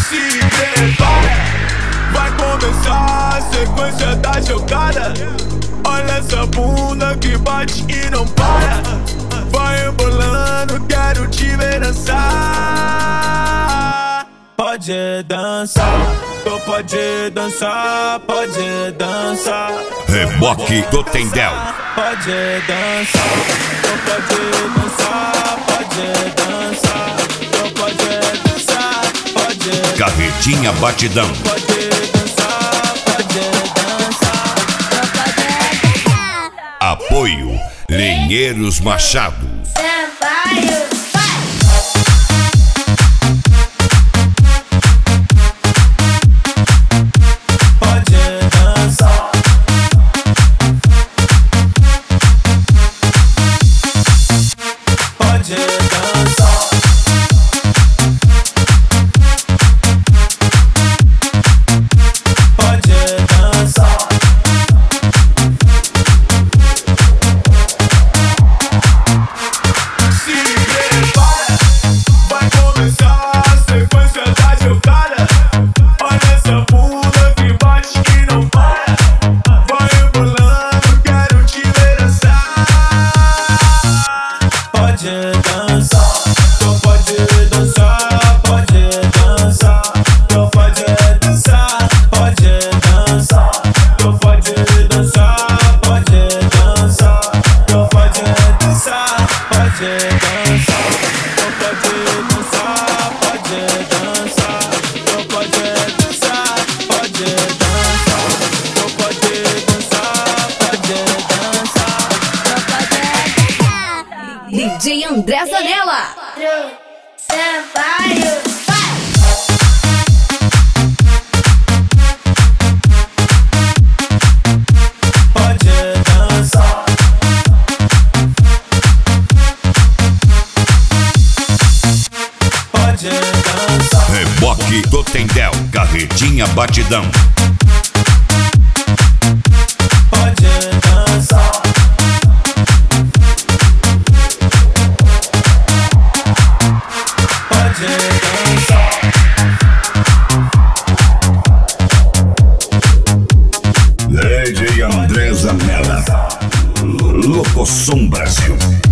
Se prepara, vai começar a sequência da jogada. Olha essa bunda que bate e não para. Vai embolando, quero te ver dançar. Pode dançar, tu pode dançar, pode dançar. Reboque do Tendel. Pode dançar, tu pode dançar, pode dançar. Tu pode dançar, pode dançar. Carretinha Batidão. Pode dançar, pode dançar. Apoio Lenheiros Machado. DJ André Zanella. Reboque do Tendel. Carretinha Batidão. DJ André Zanella. Locosom Brasil.